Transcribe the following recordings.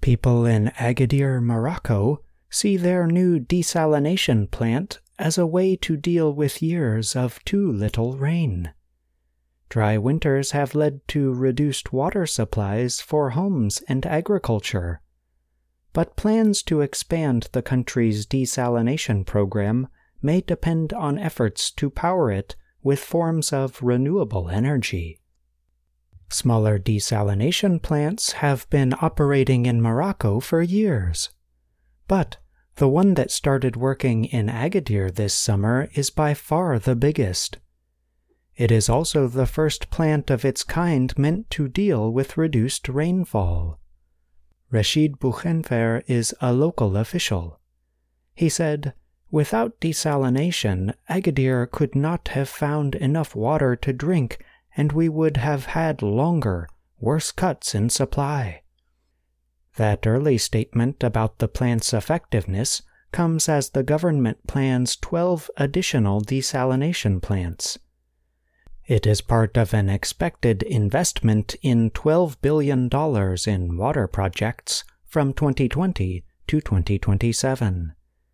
People in Agadir, Morocco, see their new desalination plant as a way to deal with years of too little rain. Dry winters have led to reduced water supplies for homes and agriculture. But plans to expand the country's desalination program may depend on efforts to power it with forms of renewable energy. Smaller desalination plants have been operating in Morocco for years. But the one that started working in Agadir this summer is by far the biggest. It is also the first plant of its kind meant to deal with reduced rainfall. Rashid Bouchenfer is a local official. He said, "Without desalination, Agadir could not have found enough water to drink, and we would have had longer, worse cuts in supply." That early statement about the plant's effectiveness comes as the government plans 12 additional desalination plants. It is part of an expected investment in $12 billion in water projects from 2020 to 2027.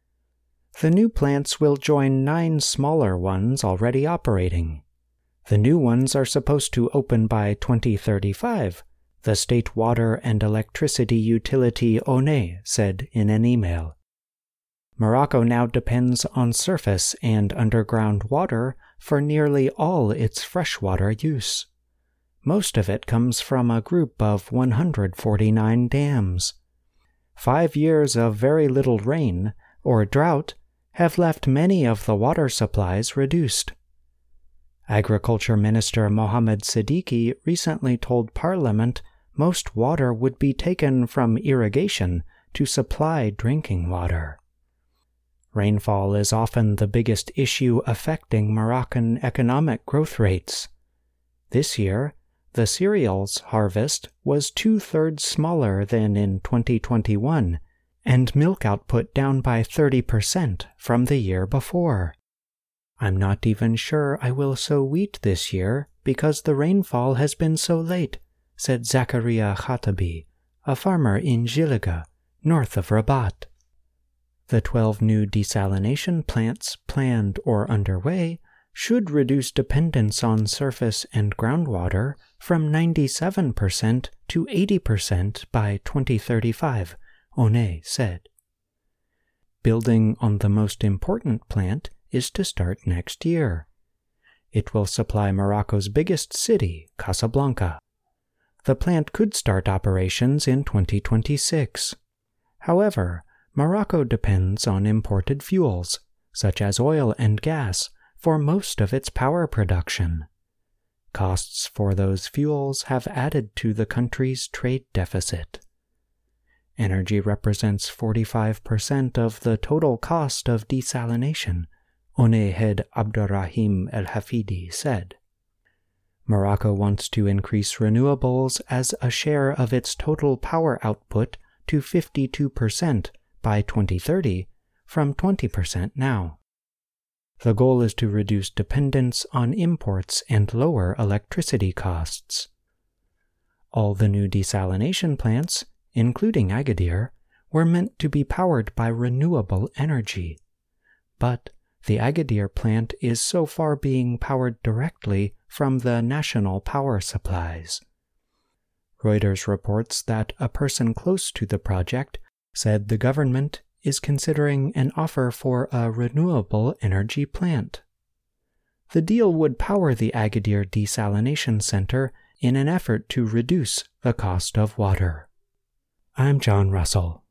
The new plants will join 9 smaller ones already operating. The new ones are supposed to open by 2035, the state water and electricity utility ONE said in an email. Morocco now depends on surface and underground water for nearly all its freshwater use. Most of it comes from a group of 149 dams. 5 years of very little rain, or drought, have left many of the water supplies reduced. Agriculture Minister Mohamed Siddiqui recently told Parliament most water would be taken from irrigation to supply drinking water. Rainfall is often the biggest issue affecting Moroccan economic growth rates. This year, the cereals harvest was 2/3 smaller than in 2021, and milk output down by 30% from the year before. "I'm not even sure I will sow wheat this year because the rainfall has been so late," said Zakaria Khatabi, a farmer in Gilliga, north of Rabat. The 12 new desalination plants planned or underway should reduce dependence on surface and groundwater from 97% to 80% by 2035, ONE said. Building on the most important plant is to start next year. It will supply Morocco's biggest city, Casablanca. The plant could start operations in 2026. However, Morocco depends on imported fuels, such as oil and gas, for most of its power production. Costs for those fuels have added to the country's trade deficit. Energy represents 45% of the total cost of desalination, ONE head Abdurrahim El-Hafidi said. Morocco wants to increase renewables as a share of its total power output to 52% by 2030, from 20% now. The goal is to reduce dependence on imports and lower electricity costs. All the new desalination plants, including Agadir, were meant to be powered by renewable energy. But the Agadir plant is so far being powered directly from the national power supplies. Reuters reports that a person close to the project said the government is considering an offer for a renewable energy plant. The deal would power the Agadir Desalination Center in an effort to reduce the cost of water. I'm John Russell.